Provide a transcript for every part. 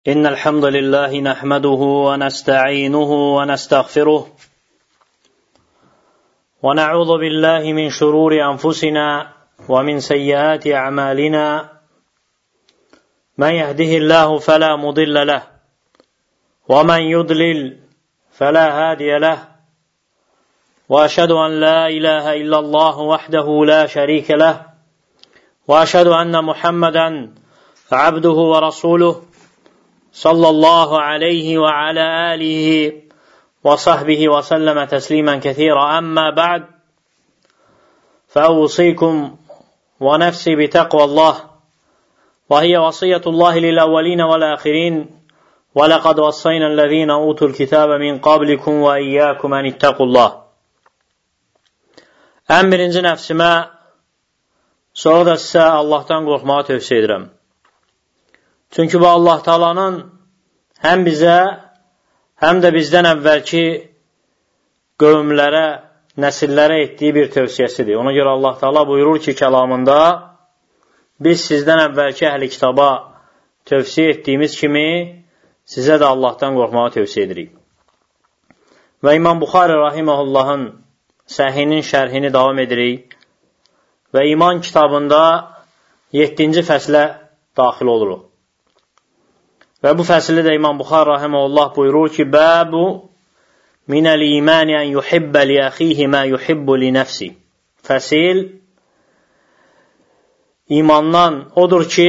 إن الحمد لله نحمده ونستعينه ونستغفره ونعوذ بالله من شرور أنفسنا ومن سيئات أعمالنا من يهده الله فلا مضل له ومن يضلل فلا هادي له وأشهد أن لا إله إلا الله وحده لا شريك له وأشهد أن محمدا عبده ورسوله صلى الله عليه وعلى آله وصحبه وسلم تسليما كثيرا أما بعد فأوصيكم ونفسي بتقوى الله وهي وصية الله للأولين والآخرين ولقد وصينا الذين أوتوا الكتاب من قبلكم وإياكم أن اتقوا الله. Ən birinci nəfsimə, sonra da sizə Allahdan qorxmağı tövsiyə edirəm. Çünki bu Allah Taala'nın həm bizə, həm də bizdən əvvəlki qövmlərə, nəsillərə etdiyi bir tövsiyəsidir. Ona görə Allah Taala buyurur ki, kəlamında, biz sizdən əvvəlki əhli kitaba tövsiyə etdiyimiz kimi, sizə də Allahdan qorxmağı tövsiyə edirik. Və İmam Buxari rahiməhullahın Səhihinin şərhini davam edirik və iman kitabında 7-ci fəslə daxil oluruq. Və bu fəsildə də İmam Buxari rahimehullah buyurur ki, Bəbu minəl imani ən yuhibbə li əxihi mə yuhibbu li nəfsi. Fəsil imandan odur ki,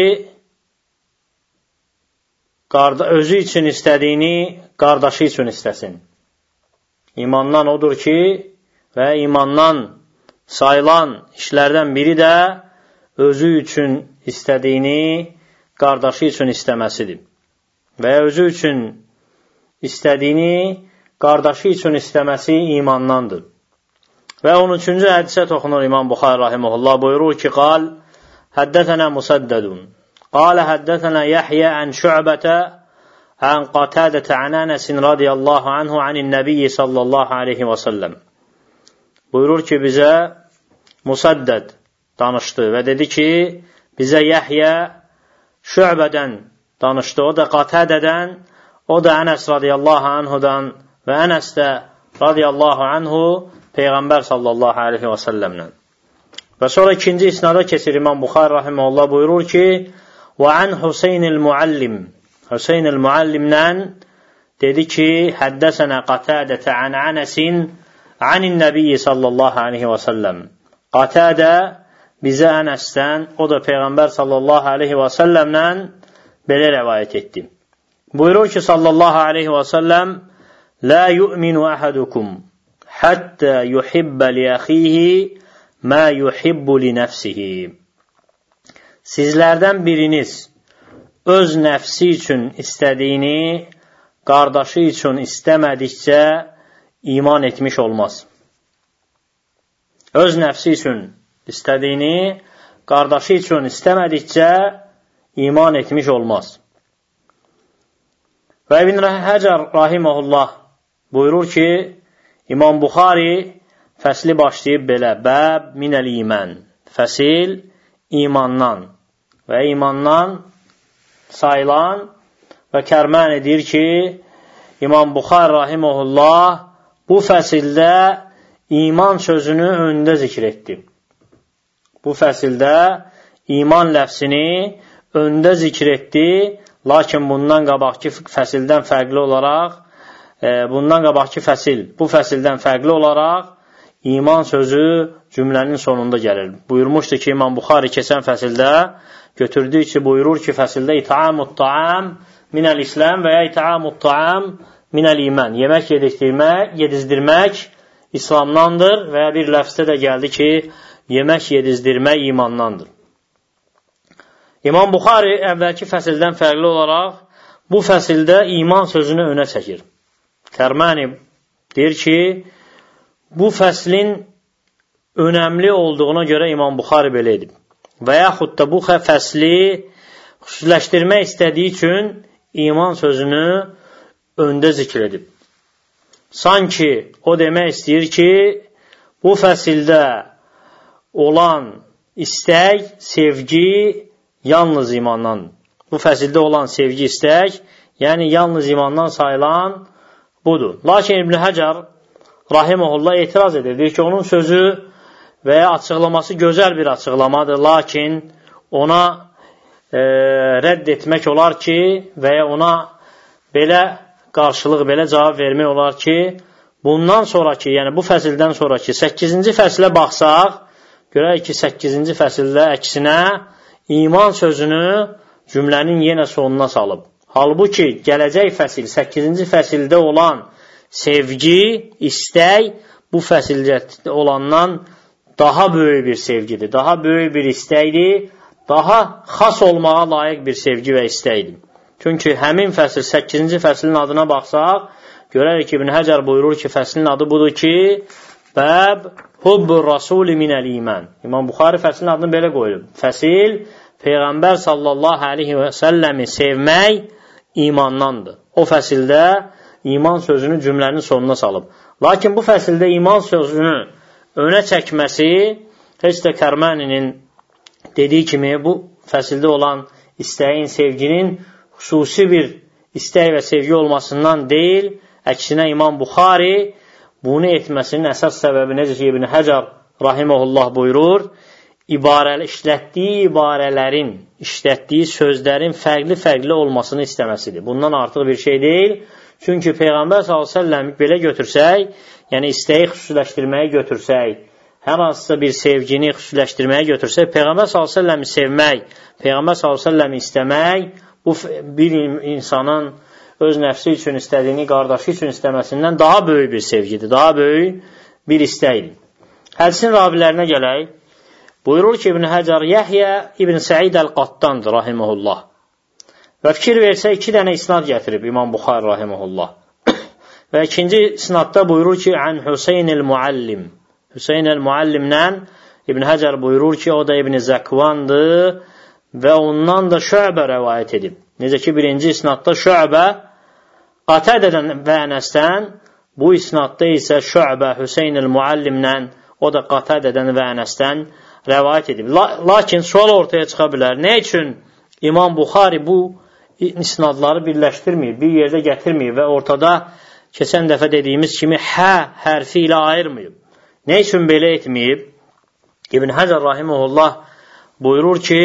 özü üçün istədiyini qardaşı üçün istəsin. İmandan odur ki, və imandan sayılan işlərdən biri də özü üçün istədiyini qardaşı üçün istəməsidir. Və özü üçün istədiyini qardaşı üçün istəməsi imandandır. Və 13-cü hədisə toxunur İmam Buxari rahimehullah buyurur ki, qal, həddətənə Musaddədun, qalə həddətənə Yəhyə ən Şü'bətə ən Qatədətə ən Ənəsin radiyallahu anhu anin nəbiyyi sallallahu aleyhi və səlləm. Buyurur ki, bizə Musaddəd danışdı və dedi ki, bizə Yəhyə Şü'bədən danışdı, o da Qatədədən, o da Ənəs radiyallahu anhudan və Ənəs də radiyallahu anhu Peyğəmbər sallallahu aleyhi və səlləmlə. Və sonra ikinci isnada keçir İmam Buxari rahimehullah buyurur ki, və ən Hüseynil Muallim, Hüseynil Muallimdən dedi ki, həddəsənə Qatədətə ən Ənəsin anin nəbiyyi sallallahu aleyhi və səlləm. Qatədə bizə Ənəsdən, o da Peyğəmbər sallallahu aleyhi və səlləmlə belə rəvayət etdi. Buyurur ki, sallallahu aleyhi və səlləm, Lə yu'minu əhədukum, həttə yuhibbə li əxihi mə yuhibbu li nəfsihi. Sizlərdən biriniz öz nəfsi üçün istədiyini qardaşı üçün istəmədikcə iman etmiş olmaz. Öz nəfsi üçün istədiyini qardaşı üçün istəmədikcə iman etmiş olmaz. Və İbn Həcər rahimehullah buyurur ki, İmam Buxari fəsli başlayıb belə, Bəb minəl imən, fəsil imandan və imandan sayılan və kərmən edir ki, İmam Buxari rahimehullah bu fəsildə iman sözünü öndə zikr etdi. Bu fəsildə iman ləfsini öndə zikr etdi, lakin bundan qabaqki fəsildən fərqli olaraq, bu fəsildən fərqli olaraq iman sözü cümlənin sonunda gəlir. Buyurmuşdu ki, İmam Buxari keçən fəsildə götürdüyü ki, buyurur ki, fəsildə it'amut ta'am minəl İslam və ya it'amut ta'am minəl iman. Yemək yedizdirmək İslamdandır və ya bir ləfsdə də gəldi ki, yemək yedizdirmək imandandır. İmam Buxari əvvəlki fəsildən fərqli olaraq bu fəsildə iman sözünü önə çəkir. Kərməni deyir ki, bu fəslin önəmli olduğuna görə İmam Buxari belə edib. Və yaxud da bu fəsli xüsusiləşdirmək istədiyi üçün iman sözünü öndə zikr edib. Sanki o demək istəyir ki, bu fəsildə olan istək, sevgi yalnız imandandır. Bu fəsildə olan sevgi, istək Yəni, yalnız imandan sayılan budur. Lakin İbn Həcər rahimehullah etiraz edir. Deyir ki, onun sözü və ya açıqlaması gözəl bir açıqlamadır. Lakin ona rədd etmək olar ki, və ya ona belə qarşılıq, belə cavab vermək olar ki, bundan sonraki, yəni bu fəsildən sonraki 8-ci fəsilə baxsaq, görək ki, 8-ci fəsildə əksinə iman sözünü cümlənin yenə sonuna salıb. Halbuki, gələcək fəsil, 8-ci fəsildə olan sevgi, istək, bu fəsildə olandan daha böyük bir sevgidir, daha böyük bir istəkdir, daha xas olmağa layiq bir sevgi və istəkdir. Çünki həmin fəsil, 8-ci fəsilin adına baxsaq, görərik ki, İbn Həcər buyurur ki, fəslin adı budur ki, Bəb Hubbur Rasuli minəl iman. İmam Buxari fəslin adını belə qoyulub. Fəsil, Peyğəmbər sallallahu aleyhi və səlləmi sevmək imandandır. O fəsildə iman sözünü cümlənin sonuna salıb. Lakin bu fəsildə iman sözünü önə çəkməsi, heç də Kərməninin dediyi kimi, bu fəsildə olan istəyin, sevginin xüsusi bir istək və sevgi olmasından deyil, əksinə İmam Buxari bunu etməsinin əsas səbəbi, necə ki, İbn Həcər rahimehullah buyurur, işlətdiyi ibarələrin, işlətdiyi sözlərin fərqli-fərqli olmasını istəməsidir. Bundan artıq bir şey deyil. Çünki Peyğəmbər s.ə.v belə götürsək, yəni istəyi xüsusiləşdirməyə götürsək, hər hansısa bir sevgini xüsusiləşdirməyə götürsək, Peyğəmbər s.ə.v sevmək, Peyğəmbər s.ə.v istəmək, bu bir insanın öz nəfsi üçün istədiyini qardaşı üçün istəməsindən daha böyük bir sevgidir, daha böyük bir istəkdir. Hədisin ravilərinə gələk. Buyurur ki, İbn Həcər, Yəhyə İbn Səid Əl-Qattandır, rahiməhullah. Və fikir versə, 2 dənə isnad gətirib İmam Buxari, rahiməhullah. Və ikinci isnadda buyurur ki, Ən Hüseyn el-Muallim. Hüseyn el-Muallimdən İbn Həcər buyurur ki, o da İbn Zəkvandır və ondan da Şübə rəvayət edib. Necə ki, birinci isnadda Şübə Qatədədən və Ənəsdən, bu isnadda isə Şübə Hüseyn el-Muallimdən, o da Qatədədən və Ənəsdən rəvayət edib. Lakin sual ortaya çıxa bilər. Nə üçün İmam Buxari bu isnadları birləşdirməyib, bir yerdə gətirməyib və ortada keçən dəfə dediyimiz kimi hə hərfi ilə ayırmayıb? Nə üçün belə etməyib? İbn Həcər rahimehullah buyurur ki,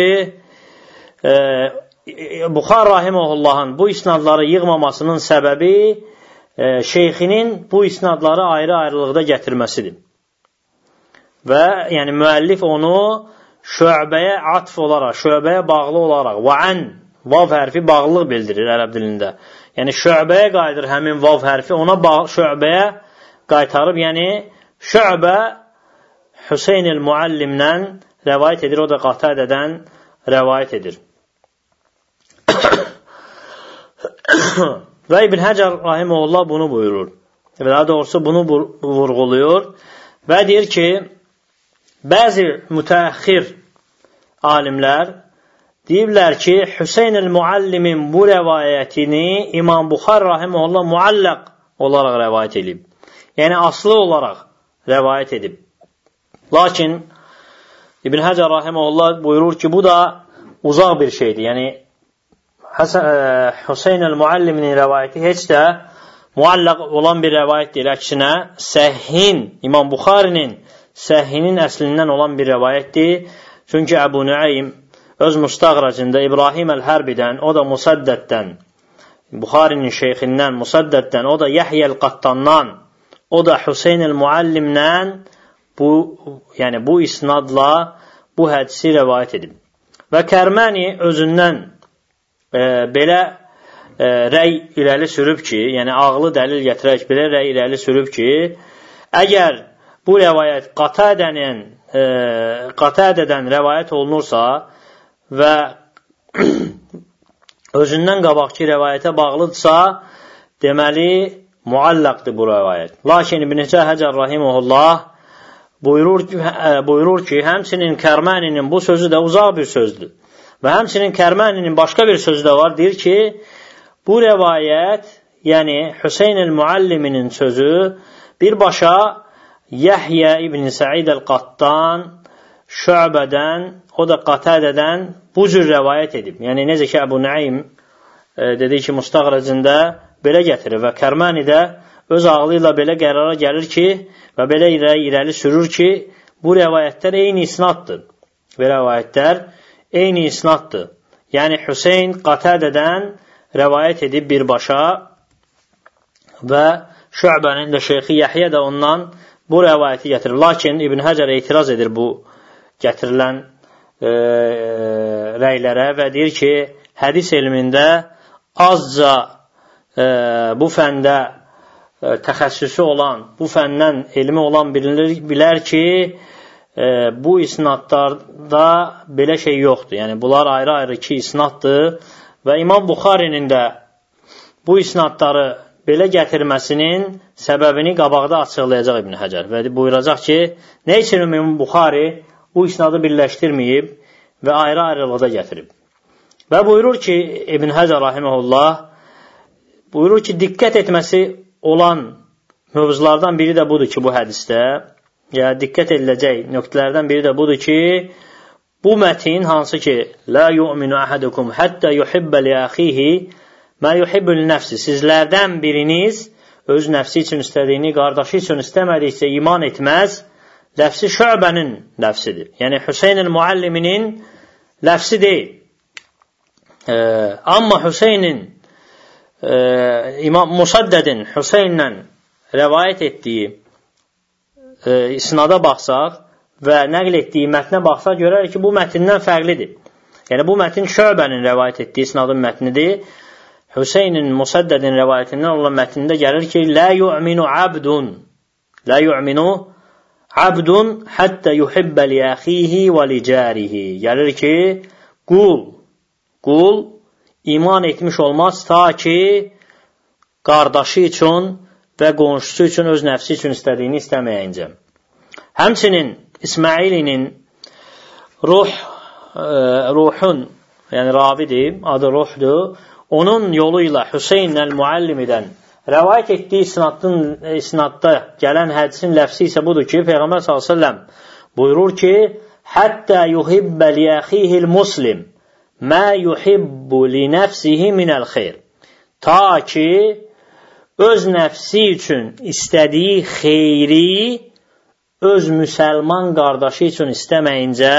Buxari rahimehullahın bu isnadları yığmamasının səbəbi şeyxinin bu isnadları ayrı-ayrılıqda gətirməsidir. Və yəni müəllif onu Şübəyə atf olaraq, Şübəyə bağlı olaraq, vəən, vav hərfi bağlılıq bildirir ərəb dilində. Yəni Şübəyə qayıdır həmin vav hərfi, ona Şübəyə qaytarıb, yəni Şübə Hüseyn el-Muallimdən rəvayət edir, o da Qatədədən rəvayət edir. Və İbn Həcər rahimehullah bunu buyurur. Və daha doğrusu bunu vurğuluyor və deyir ki, bəzi mütəəxir alimlər deyirlər ki, Hüseyn el-Muallimin bu rəvayətini İmam Buxari rahimehullah mualləq olaraq rəvayət edib. Yəni aslı olaraq rəvayət edib. Lakin İbn Həcər rahimehullah buyurur ki, bu da uzaq bir şeydir. Yəni Hüseyn el-Muallimin rəvayəti heç də mualləq olan bir rəvayət deyil. Əksinə, Səhhin, İmam Buxarinin Səhhinin əslindən olan bir rəvayətdir. Çünki Əbu Nuaym öz müstəğracında İbrahim el-Hərbidən, o da Musaddəddən, Buxarinin şeyxindən Musaddəddən, o da Yəhyə el-Qattandan, o da Hüseyn el-Muallimdən bu isnadla bu hədisi rəvayət edib. Və Kərməni özündən belə rəy irəli sürüb ki, yəni ağlı dəlil gətirək belə rəy irəli sürüb ki, əgər bu rəvayət Qatədədən rəvayət olunursa və özündən qabaqki rəvayətə bağlıdırsa, deməli muallaqdır bu rəvayət. Lakin İbn Həcər rahimehullah buyurur ki, həmçinin Kərməninin bu sözü də uzaq bir sözdür. Və həmçinin Kərməninin başqa bir sözü də var, deyir ki, bu rəvayət, yəni Hüseyn el-Mualliminin sözü birbaşa Yəhyə ibn Səid el-Qattan, Şübədən, o da Qatədədən bu cür rəvayət edib. Yəni necə ki, Əbu Nuaym dedik ki, Mustaqracında belə gətirir və Kərmani də öz ağlı ilə belə qərara gəlir ki, və belə irəli sürür ki, bu rəvayətlər eyni isnaddır. Və rəvayətlər eyni isnaddır. Yəni, Hüseyn Qatədədən rəvayət edib birbaşa və Şü'bənin də Şeyxi Yəhyə də ondan bu rəvayəti gətirir. Lakin İbn Həcər etiraz edir bu gətirilən rəylərə və deyir ki, hədis elmində azca bu fəndə təxəssüsü olan, bu fəndən elmi olan bilər ki, bu isnadlarda belə şey yoxdur. Yəni, bunlar ayrı-ayrı iki isnaddır və İmam Buxarinin də bu isnadları belə gətirməsinin səbəbini qabaqda açıqlayacaq İbn Həcər və buyuracaq ki, nə üçün İmam Buxari bu isnadı birləşdirməyib və ayrı-ayrılıqda gətirib. Və buyurur ki, İbn Həcər rahimehullah buyurur ki, diqqət etməsi olan mövzulardan biri də budur ki, bu hədisdə, ya diqqət ediləcək nöqtələrdən biri də budur ki, bu mətin hansı ki, la yu'minu ahadukum hatta yuhibba li akhihi ma yuhibbu li nafsi. Sizlərdən biriniz öz nəfsi üçün istədiyini qardaşı üçün istəmədikcə iman etməz. Ləfsi Şü'bənin ləfsidir. Yəni Hüseynin Mualliminin ləfsi deyil. Amma Hüseynin İmam Musaddədin Hüseynlə rəvayət etdiyi isnada baxsaq və nəql etdiyi mətnə baxsaq görərik ki, bu mətindən fərqlidir. Yəni bu mətin Şü'bənin rəvayət etdiyi isnadın mətnidir. Hüseynin Musaddədin rəvayətindən olan mətnində gəlir ki, la yu'minu abdun hatta yuhibba li akhihi və li carihi. Gəlir ki, qul iman etmiş olmaz ta ki qardaşı üçün və qonşusu üçün öz nəfsi üçün istədiyini istəməyincə. Həmçinin İsmailinin ruhun, yəni ravidir, adı ruhdur, onun yolu ilə Hüseyn el-Muallimidən rəvayət etdiyi isnadda gələn hədisin ləfsi isə budur ki, Peyğəmbər s.ə.v buyurur ki, həttə yuhibbə li əxihil muslim mə yuhibbu li nəfsihi minəl xeyr. Ta ki, öz nəfsi üçün istədiyi xeyri öz müsəlman qardaşı üçün istəməyincə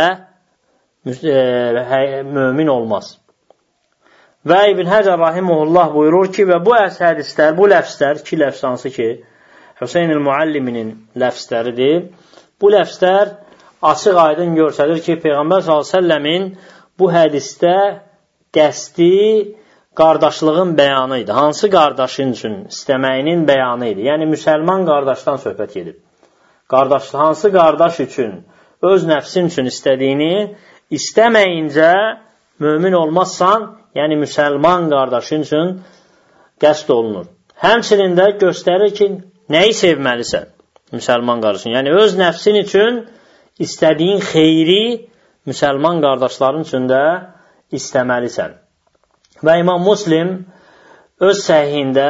mömin olmaz. Və İbn Həcər rahimehullah buyurur ki, və bu hədislər, bu ləfslər, iki ləfs hansı ki, Hüseyn el-Mualliminin ləfsləridir. Bu ləfslər açıq aydın göstərir ki, Peyğəmbər s.ə.v-in bu hədisdə qəsdi qardaşlığın bəyanı idi. Hansı qardaşın üçün istəməyinin bəyanı idi. Yəni, müsəlman qardaşdan söhbət edib. Hansı qardaş üçün, öz nəfsin üçün istədiyini istəməyincə mömin olmazsan, yəni müsəlman qardaşın üçün qəsd olunur. Həmçinin də göstərir ki, nəyi sevməlisən müsəlman qardaşın? Yəni, öz nəfsin üçün istədiyin xeyri müsəlman qardaşların üçün də istəməlisən. Və İmam Muslim öz səhihində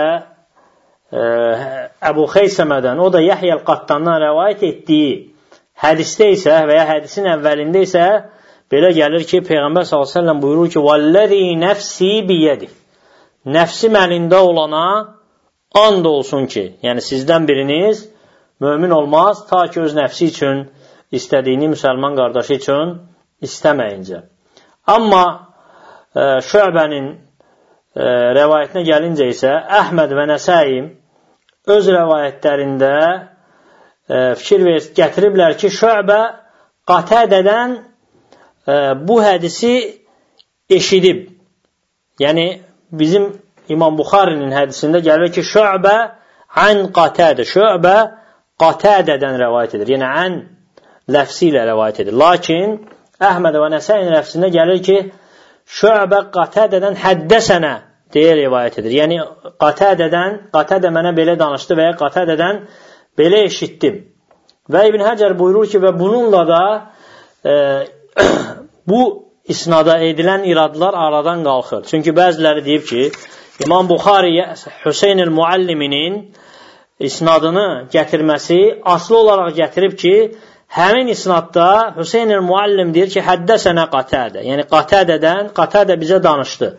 Əbu Xeysəmədən, o da Yəhyə el-Qattandan rəvayət etdiyi hədisdə isə və ya hədisin əvvəlində isə belə gəlir ki, Peyğəmbər s.ə.v buyurur ki, وَالَّذِي نَفْسِي بِيَدِهِ Nəfsim əlində olana and olsun ki, yəni sizdən biriniz mömin olmaz, ta ki öz nəfsi üçün istədiyini müsəlman qardaşı üçün istəməyincə. Amma Şü'bənin rəvayətinə gəlincə isə Əhməd və Nəsai öz rəvayətlərində fikir gətiriblər ki, Şü'bə Qatədədən bu hədisi eşidib. Yəni, bizim İmam Buxarinin hədisində gəlir ki, Şü'bə ən Qatədə. Şü'bə Qatədədən rəvayət edir. Yəni, ən ləfsi ilə rəvayət edir. Lakin, Əhməd və Nəsəyin ləfsində gəlir ki, Şü'bə Qatədədən həddəsənə deyə rəvayət edir. Yəni, Qatədə mənə belə danışdı və ya Qatədədən belə eşitdim. Və İbn Həcər buyurur ki, və bununla da bu isnada edilən iradlar aradan qalxır. Çünki bəziləri deyib ki, İmam Buxari Hüseyn el-Mualliminin isnadını gətirməsi aslı olaraq gətirib ki, həmin isnadda Hüseyn el-Muallim deyir ki, həddəsənə Qatədə. Yəni, Qatədə bizə danışdı.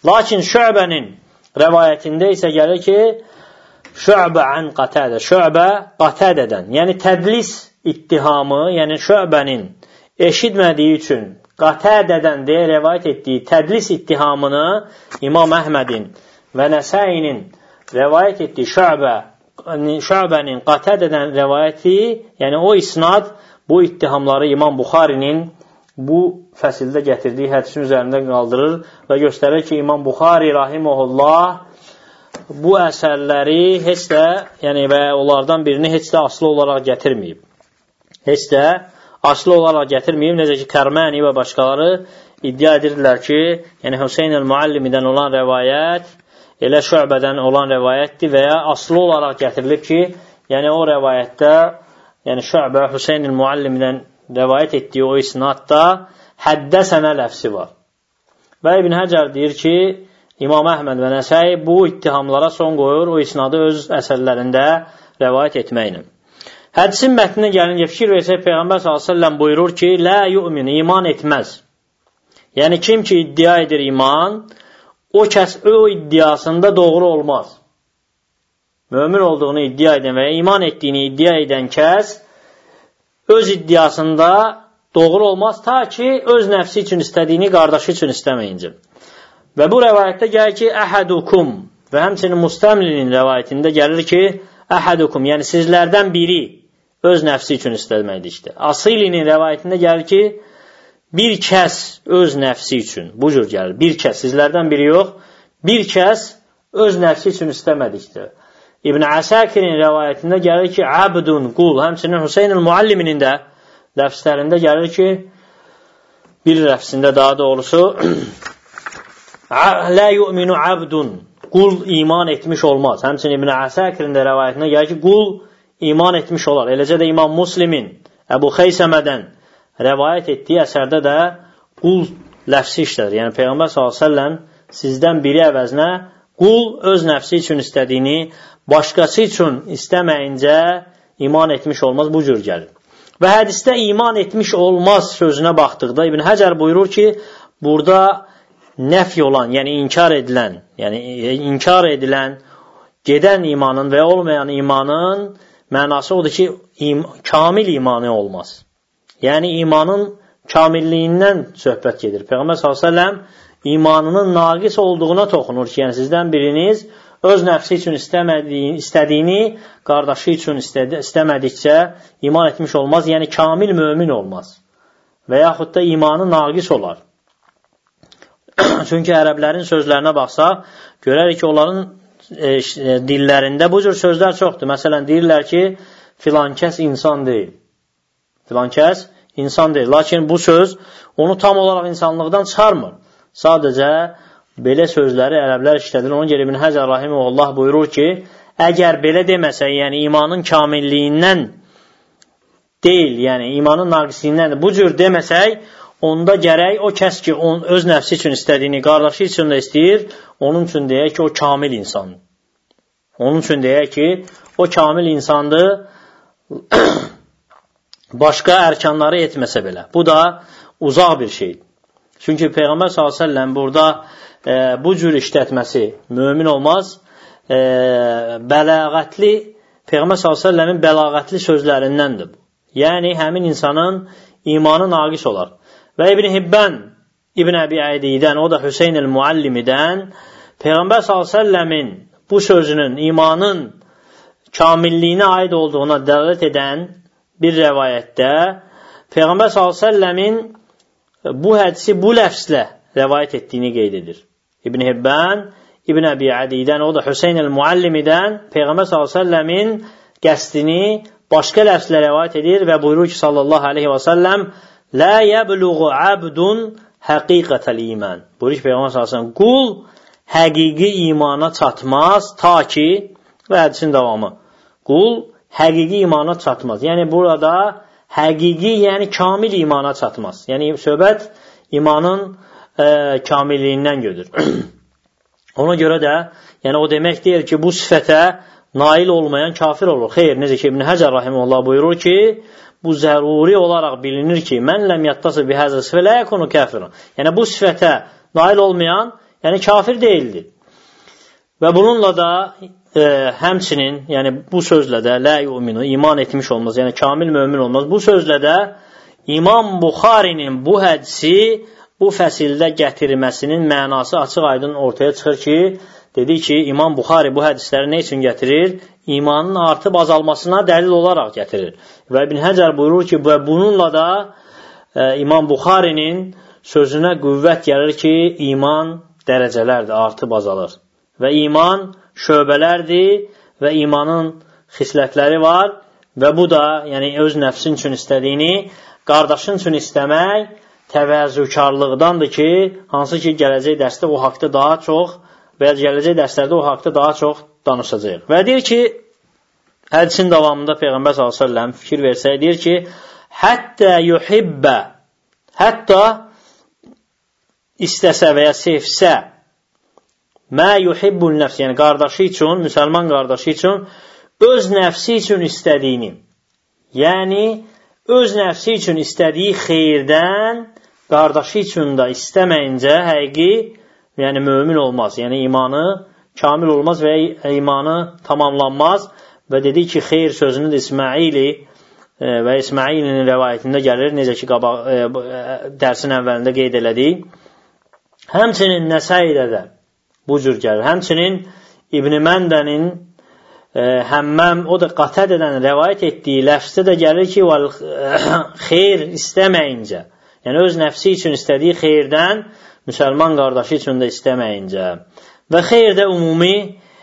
Lakin Şü'bənin rəvayətində isə gəlir ki, Şü'bə ən Qatədə, Şü'bə Qatədədən, yəni tədlis ittihamı, yəni Şü'bənin eşitmədiyi üçün Qatədədən deyə rəvayət etdiyi tədlis ittihamını İmam Əhmədin və Nəsəinin rəvayət etdiyi Şü'bənin Qatədədən rəvayəti, yəni o isnad bu ittihamları İmam Buxarinin bu fəsildə gətirdiyi hədisin üzərində qaldırır və göstərir ki, İmam Buxari rahimehullah bu əsərləri heç də, yəni və onlardan birini heç də aslı olaraq gətirməyib. Heç də aslı olaraq gətirməyib. Necə ki, Kərməni və başqaları iddia edirlər ki, yəni Hüseyn el-Muallimidən olan rəvayət elə Şü'bədən olan rəvayətdir və ya aslı olaraq gətirilib ki, yəni o rəvayətdə, yəni Şü'bə Hüseyn el-Muallimidən rəvayət etdiyi o isnadda həddəsənə ləfsi var. Və İbn Həcər deyir ki, İmam Əhməd və Nəsəi bu ittihamlara son qoyur, o isnadı öz əsərlərində rəvayət etməklə. Hədisin mətninə gəlincə fikir versək, Peyğəmbər s.ə.v buyurur ki, Lə yu'min, iman etməz. Yəni, kim ki iddia edir iman, o kəs o iddiasında doğru olmaz. Mömin olduğunu iddia edən və ya iman etdiyini iddia edən kəs öz iddiasında doğru olmaz, ta ki öz nəfsi üçün istədiyini qardaşı üçün istəməyincə. Və bu rəvayətdə gəlir ki, əhədukum və həmçinin Müstəmlinin rəvayətində gəlir ki, əhədukum, yəni sizlərdən biri öz nəfsi üçün istəməkdir. Asilinin rəvayətində gəlir ki, bir kəs öz nəfsi üçün, bu cür gəlir, bir kəs, sizlərdən biri yox, bir kəs öz nəfsi üçün istəmədikdir. İbn Əsəkirin rəvayətində gəlir ki, abdun, qul, həmçinin Hüseyn el-Mualliminin də ləfslərində gəlir ki, bir ləfsində daha doğrusu, Lə yu'minu abdun, qul iman etmiş olmaz. Həmçinin İbn Əsəkirin də rəvayətində gəlir ki, qul iman etmiş olar. Eləcə də İmam Muslimin Əbu Xeysəmədən rəvayət etdiyi əsərdə də qul ləfsi işlədir. Yəni Peyğəmbər s.ə.v sizdən biri əvəzinə qul öz nəfsi üçün istədiyini başqası üçün istəməyincə iman etmiş olmaz, bu cür gəlir. Və hədisdə iman etmiş olmaz sözünə baxdıqda İbn Həcər buyurur ki, burada nəfi olan, yəni inkar edilən, gedən imanın və olmayan imanın mənası odur ki, kamil imanı olmaz. Yəni imanın kamilliyindən söhbət gedir. Peyğəmbər s.ə.v imanının naqis olduğuna toxunur ki, yəni sizdən biriniz öz nəfsi üçün istədiyini qardaşı üçün istəmədikcə iman etmiş olmaz, yəni kamil mömin olmaz. Və yaxud da imanı naqis olar. Çünki ərəblərin sözlərinə baxsaq, görərik ki, onların dillərində bu cür sözlər çoxdur. Məsələn, deyirlər ki, filan kəs insan deyil. Filan kəs insan deyil. Lakin bu söz onu tam olaraq insanlıqdan çıxarmır. Sadəcə belə sözləri ərəblər işlədir. Ona görə İbn Həcər rahimehullah buyurur ki, əgər belə deməsək, yəni imanın kamilliyindən deyil, yəni imanın naqisliyindən bu cür deməsək, onda gərək o kəs ki, öz nəfsi üçün istədiyini qardaşı üçün də istəyir, onun üçün deyək ki, o kamil insandır. Onun üçün deyək ki, o kamil insandır, başqa ərkanları etməsə belə. Bu da uzaq bir şeydir. Çünki Peyğəmbər s.ə.v burada bu cür işlətməsi mömin olmaz. Bəlağətli, Peyğəmbər s.ə.v-in bəlağətli sözlərindəndir bu. Yəni, həmin insanın imanı naqis olar. Və İbn Hibban, İbn Əbi Ədidən, o da Hüseyn el-Muallimidən Peyğəmbər s.ə.v-in bu sözünün imanın kamilliyinə aid olduğuna dəlalət edən bir rəvayətdə Peyğəmbər s.ə.v-in bu hədisi bu ləfslə rəvayət etdiyini qeyd edir. İbn Hibban, İbn Əbi Ədidən, o da Hüseyn el-Muallimidən Peyğəmbər s.ə.v-in qəsdini başqa ləfslə rəvayət edir və buyurur ki, sallallahu aleyhi və səlləm, Lə yəbluğu abdun həqiqətəl iman. Buyurur ki, Peyğəmbər s.ə.v qul həqiqi imana çatmaz, ta ki, və hədisin davamı, qul həqiqi imana çatmaz. Yəni, burada həqiqi, yəni kamil imana çatmaz. Yəni, söhbət imanın kamilliyindən gedir. Ona görə də, yəni o demək deyil ki, bu sifətə nail olmayan kafir olur. Xeyr, necə ki, İbn Həcər rahimehullah buyurur ki, bu zəruri olaraq bilinir ki, mən ləm yattası bihəzə sifə lə yəkunu kafirun. Yəni, bu sifətə nail olmayan, Yəni kafir deyildi. Və bununla da həmçinin, yəni bu sözlə də la yu'minu, iman etmiş olmaz, yəni kamil mömin olmaz. Bu sözlə də İmam Buxarinin bu hədisi bu fəsildə gətirməsinin mənası açıq-aydın ortaya çıxır ki, dedi ki, İmam Buxari bu hədisləri nə üçün gətirir? İmanın artıb azalmasına dəlil olaraq gətirir. Və İbn Həcər buyurur ki, bununla da İmam Buxarinin sözünə qüvvət gəlir ki, iman dərəcələrdir, artıb azalır. Və iman şöbələrdir və imanın xislətləri var və bu da, yəni öz nəfsin üçün istədiyini qardaşın üçün istəmək təvəzzükarlıqdandır ki, hansı ki gələcək dərsdə o haqda daha çox və gələcək dərslərdə o haqda daha çox danışacağıq. Və deyir ki, hədisin davamında Peyğəmbər s.ə.v fikir versək, deyir ki, həttə yuhibbə, hətta istəsə və ya sevsə mə yuhibbul nəfs, yəni qardaşı üçün, müsəlman qardaşı üçün öz nəfsi üçün istədiyini, yəni öz nəfsi üçün istədiyi xeyirdən qardaşı üçün də istəməyincə həqiqi, yəni mömin olmaz, yəni imanı kamil olmaz və imanı tamamlanmaz və dedi ki, xeyr sözünü də İsmaili və İsmailinin rəvayətində gəlir, necə ki dərsin əvvəlində qeyd elədik. Həmçinin Nəsaidə də bu cür gəlir. Həmçinin İbn Məndənin Həmməm, o da Qatədədən rəvayət etdiyi ləfzdə də gəlir ki, xeyr istəməyincə, yəni öz nəfsi üçün istədiyi xeyirdən müsəlman qardaşı üçün də istəməyincə. Və xeyr də ümumi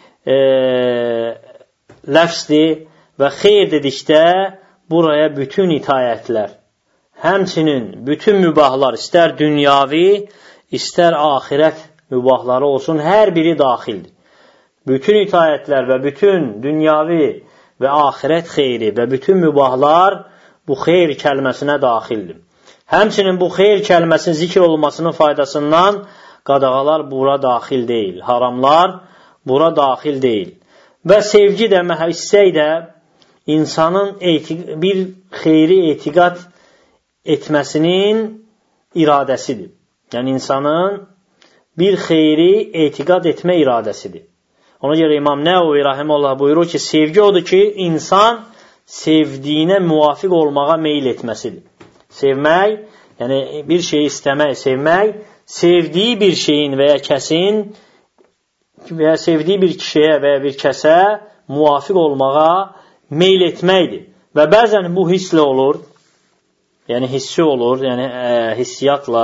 ləfzdir və xeyr dedikdə buraya bütün itayətlər, həmçinin bütün mübahlar, istər dünyavi, istər axirət mübahları olsun, hər biri daxildir. Bütün itayətlər və bütün dünyavi və axirət xeyri və bütün mübahlar bu xeyr kəlməsinə daxildir. Həmçinin bu xeyr kəlməsinin zikr olunmasının faydasından qadağalar bura daxil deyil, haramlar bura daxil deyil. Və sevgi də, istək də insanın bir xeyri etiqad etməsinin iradəsidir. Yəni insanın bir xeyri etiqad etmə iradəsidir. Ona görə İmam Nəvvi rahimehullah buyurur ki, sevgi odur ki, insan sevdiyinə müvafiq olmağa meyl etməsidir. Sevmək, yəni bir şeyi istəmək, sevmək, sevdiyi bir şeyin və ya kəsin və ya sevdiyi bir kişiyə və ya bir kəsə müvafiq olmağa meyl etməkdir. Və bəzən bu hisslə olur, yəni hissi olur, yəni hissiyatla,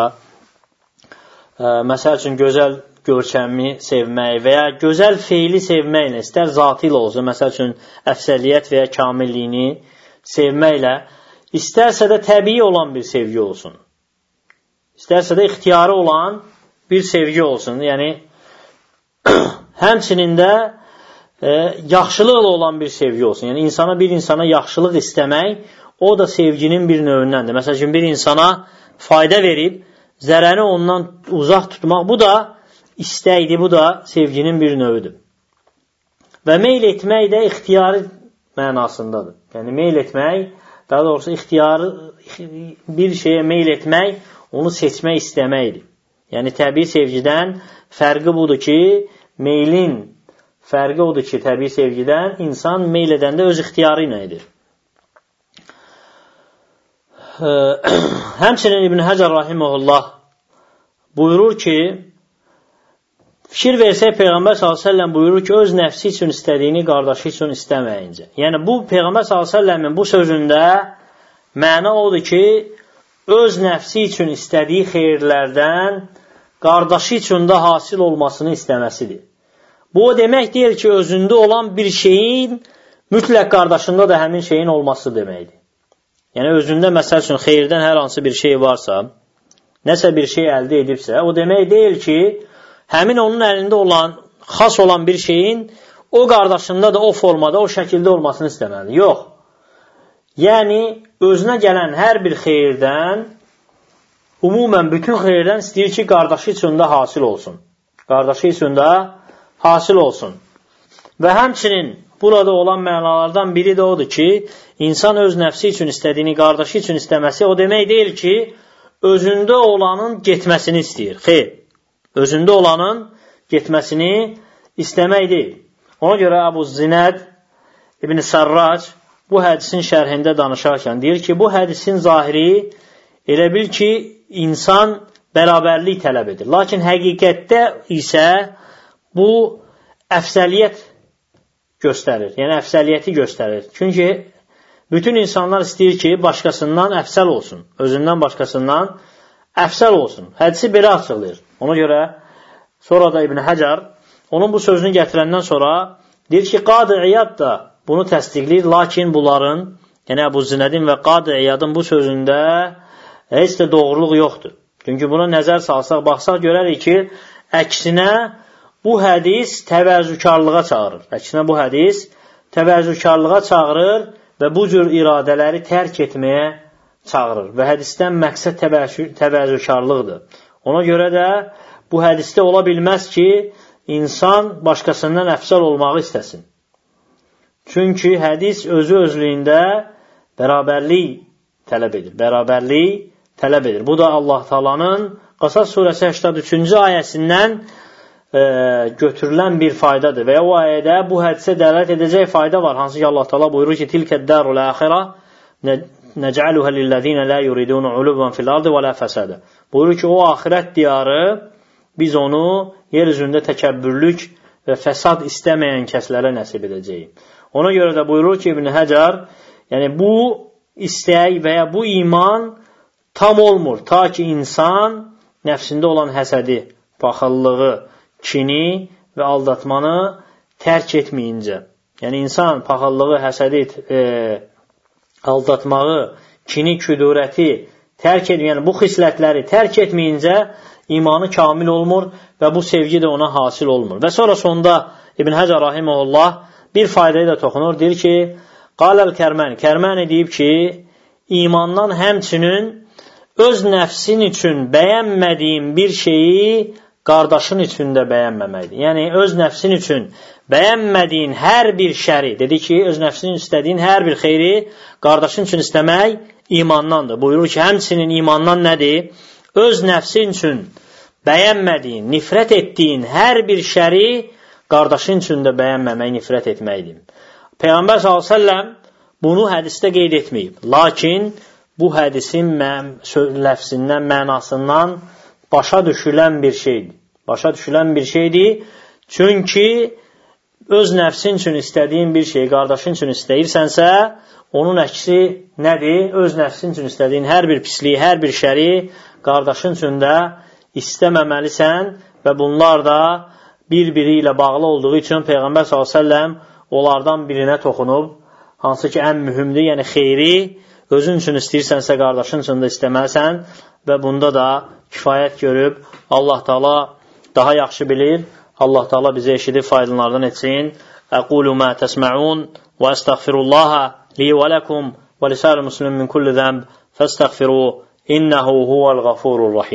məsəl üçün gözəl görkəmi sevmək və ya gözəl feili sevməklə, istər zatı ilə olsun, məsəl üçün əfsəliyyət və ya kamilliyini sevməklə, istərsə də təbii olan bir sevgi olsun. İstərsə də ixtiyarı olan bir sevgi olsun. Yəni, həmçinin də yaxşılıqla olan bir sevgi olsun. Yəni, bir insana yaxşılıq istəmək, o da sevginin bir növündəndir. Məsəl üçün, bir insana fayda verib, zərəni ondan uzaq tutmaq, bu da istəkdir, bu da sevginin bir növüdür. Və meyl etmək də ixtiyarı mənasındadır. Yəni, meyl etmək, daha doğrusu ixtiyarı, bir şeyə meyl etmək, onu seçmək istəməkdir. Yəni, təbii sevgidən fərqi budur ki, meylin fərqi odur ki, təbii sevgidən insan meyl edəndə öz ixtiyarı ilə edir. Həmçinin İbn Həcər rahimehullah buyurur ki, fikir versək Peyğəmbər s.ə.v buyurur ki, öz nəfsi üçün istədiyini qardaşı üçün istəməyincə. Yəni, bu Peyğəmbər s.ə.v-in bu sözündə məna odur ki, öz nəfsi üçün istədiyi xeyirlərdən qardaşı üçün də hasil olmasını istəməsidir. Bu, o demək deyil ki, özündə olan bir şeyin mütləq qardaşında da həmin şeyin olması deməkdir. Yəni, özündə, məsəl üçün, xeyirdən hər hansı bir şey varsa, nəsə bir şey əldə edibsə, o demək deyil ki, həmin onun əlində olan, xas olan bir şeyin o qardaşında da o formada, o şəkildə olmasını istəməlidir. Yox. Yəni, özünə gələn hər bir xeyirdən, umumən bütün xeyirdən istəyir ki, qardaşı üçün də hasil olsun. Qardaşı üçün də hasil olsun. Və həmçinin burada olan mənalardan biri də odur ki, insan öz nəfsi üçün istədiyini qardaşı üçün istəməsi o demək deyil ki, özündə olanın getməsini istəyir. Xeyr. Özündə olanın getməsini istəmək deyil. Ona görə Əbu Zinəd İbn Sərrac bu hədisin şərhində danışarkən deyir ki, bu hədisin zahiri elə bil ki, insan bərabərlik tələb edir. Lakin həqiqətdə isə bu əfsəliyyət göstərir. Yəni, əfsəliyyəti göstərir. Çünki bütün insanlar istəyir ki, başqasından əfsəl olsun. Özündən başqasından əfsəl olsun. Hədisi belə açıqlayır. Ona görə sonra da İbn Həcər onun bu sözünü gətirəndən sonra deyir ki, Qadı İyad da bunu təsdiqləyir. Lakin bunların, yəni Əbu Zinədin və Qadı İyadın bu sözündə heç də doğruluq yoxdur. Çünki buna nəzər salsaq, baxsaq görərik ki, əksinə bu hədis təvəzzükarlığa çağırır. Əksinə bu hədis təvəzzükarlığa çağırır və bu cür iradələri tərk etməyə çağırır. Və hədisdən məqsəd təvəzzükarlıqdır. Ona görə də bu hədisdə ola bilməz ki, insan başqasından əfsəl olmağı istəsin. Çünki hədis özü-özlüyündə bərabərlik tələb edir. Bərabərlik tələb edir. Bu da Allah Taala'nın Qasas surəsi 83-cü ayəsindən götürülən bir faydadır. Və o ayədə bu hədisə dəlalət edəcək fayda var. Hansı ki Allah Taala buyurur ki, Tilkəd-dərul əxirə nec'aluha lillezina la yuridun uluvan fil ardı və la fasada. Buyurur ki, o axirət diyarı biz onu yer üzündə təkəbbürlük və fəsad istəməyən kəslərə nəsib edəcəyik. Ona görə də buyurur ki, İbn Həcər, yəni bu istək və ya bu iman tam olmur. Ta ki insan nəfsində olan həsədi, paxıllığı, kini və aldatmanı tərk etməyincə. Yəni insan paxıllığı, həsədi, aldatmağı, kini, küdurəti tərk etməyən, yəni bu xislətləri tərk etməyincə imanı kamil olmur və bu sevgi də ona hasil olmur. Və sonra sonda İbn Həcər rahimehullah bir faydaya da toxunur. Deyir ki, Qaləl-Kərməni, Kərməni deyib ki, imandan həmçinin öz nəfsin üçün bəyənmədiyin bir şeyi qardaşın üçün də bəyənməməkdir. Yəni, öz nəfsin üçün bəyənmədiyin hər bir şəri, dedi ki, öz nəfsin istədiyin hər bir xeyri qardaşın üçün istəmək imandandır. Buyurur ki, həmçinin imandan nədir? Öz nəfsin üçün bəyənmədiyin, nifrət etdiyin hər bir şəri qardaşın üçün də bəyənməmək, nifrət etməkdir. Peyğəmbər s.ə.v bunu hədisdə qeyd etməyib. Lakin bu hədisin ləfsindən, mənasından başa düşülən bir şeydir. Başa düşülən bir şeydir. Çünki öz nəfsin üçün istədiyin bir şeyi qardaşın üçün istəyirsənsə, onun əksi nədir? Öz nəfsin üçün istədiyin hər bir pisliyi, hər bir şəri qardaşın üçün də istəməməlisən və bunlar da bir-biri ilə bağlı olduğu üçün Peyğəmbər s.ə.v onlardan birinə toxunub, hansı ki ən mühümdür, yəni xeyri özün üçün istəyirsənsə qardaşın üçün də istəməlisən və bunda da kifayət görüb Allah Taala daha yaxşı bilir. Allah Taala bizə eşidib faydalardan etsin. Aqulu ma tasma'un və estəğfirullaha li və lakum və lisa'il muslimin min kulli zənb fəstəğfiruhu innehu huvel gafurur rahim.